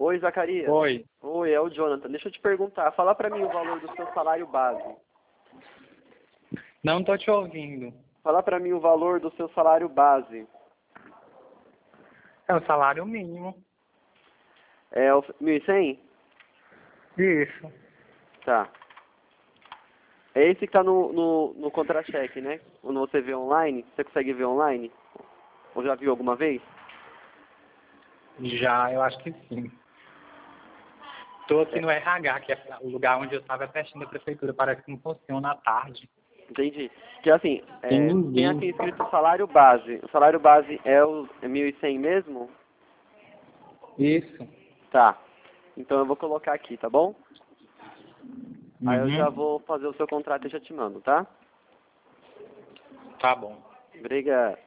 Oi, Zacarias. Oi. Oi, é o Jonathan. Deixa eu te perguntar. Fala pra mim o valor do seu salário base. Não tô te ouvindo. Fala pra mim o valor do seu salário base. É o salário mínimo. É o 1.100? Isso. Tá. É esse que tá no contra-cheque, né? Quando você vê online, você consegue ver online? Ou já viu alguma vez? Já, eu acho que sim. Tô aqui no RH, que é o lugar onde eu estava testando a prefeitura. Parece que não funciona à tarde. Entendi. Que assim, Tem tem ninguém. aqui escrito salário base. O salário base é o 1.100 mesmo? Isso. Tá. Então eu vou colocar aqui, tá bom? Aí eu já Uhum. vou fazer o seu contrato e já te mando, tá? Tá bom. Obrigado.